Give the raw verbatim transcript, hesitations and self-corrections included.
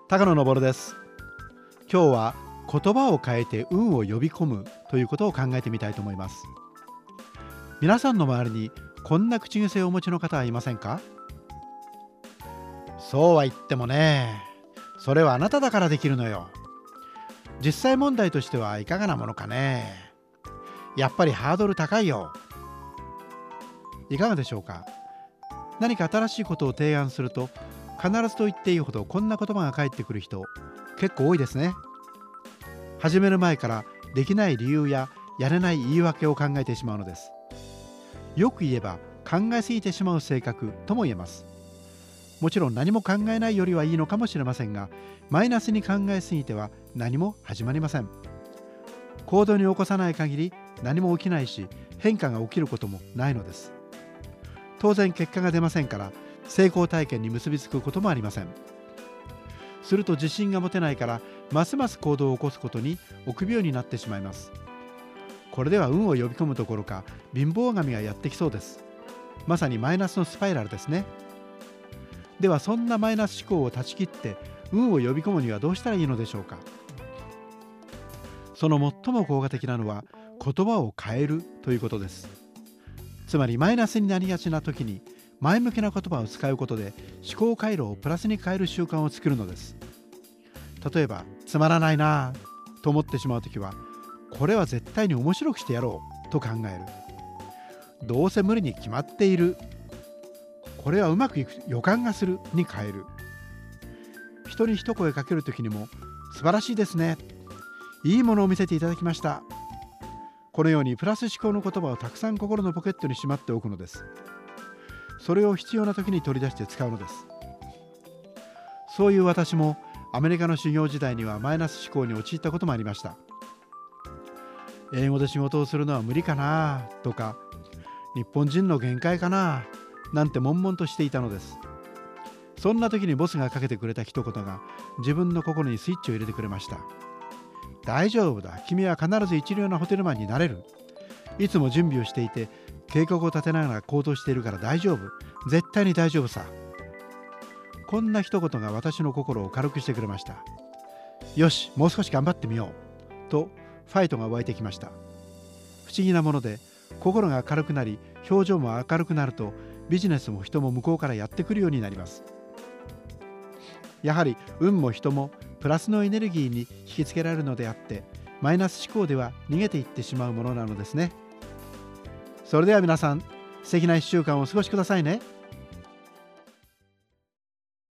高野昇です。今日は言葉を変えて運を呼び込むということを考えてみたいと思います。皆さんの周りにこんな口癖をお持ちの方はいませんか？そうは言ってもね、それはあなただからできるのよ。実際問題としてはいかがなものかね。やっぱりハードル高いよ。いかがでしょうか？何か新しいことを提案すると必ずと言っていいほどこんな言葉が返ってくる人結構多いですね。始める前からできない理由ややれない言い訳を考えてしまうのです。よく言えば考えすぎてしまう性格とも言えます。もちろん何も考えないよりはいいのかもしれませんが、マイナスに考えすぎては何も始まりません。行動に起こさない限り何も起きないし、変化が起きることもないのです。当然結果が出ませんから成功体験に結びつくこともありません。すると自信が持てないからますます行動を起こすことに臆病になってしまいます。これでは運を呼び込むどころか貧乏神がやってきそうです。まさにマイナスのスパイラルですね。ではそんなマイナス思考を断ち切って運を呼び込むにはどうしたらいいのでしょうか。その最も効果的なのは言葉を変えるということです。つまりマイナスになりがちな時に前向きな言葉を使うことで思考回路をプラスに変える習慣を作るのです。例えばつまらないなぁと思ってしまうときは、これは絶対に面白くしてやろうと考える。どうせ無理に決まっている、これはうまくいく予感がするに変える。人に一声かけるときにも素晴らしいですね、いいものを見せていただきました、このようにプラス思考の言葉をたくさん心のポケットにしまっておくのです。それを必要な時に取り出して使うのです。そういう私もアメリカの修行時代にはマイナス思考に陥ったこともありました。英語で仕事をするのは無理かなとか、日本人の限界かななんて悶々としていたのです。そんな時にボスがかけてくれた一言が自分の心にスイッチを入れてくれました。大丈夫だ、君は必ず一流のホテルマンになれる。いつも準備をしていて計画を立てながら行動しているから大丈夫、絶対に大丈夫さ。こんな一言が私の心を軽くしてくれました。よし、もう少し頑張ってみようとファイトが湧いてきました。不思議なもので心が軽くなり表情も明るくなるとビジネスも人も向こうからやってくるようになります。やはり運も人もプラスのエネルギーに引きつけられるのであって、マイナス思考では逃げていってしまうものなのですね。それでは皆さん、素敵ないっしゅうかんをお過ごしくださいね。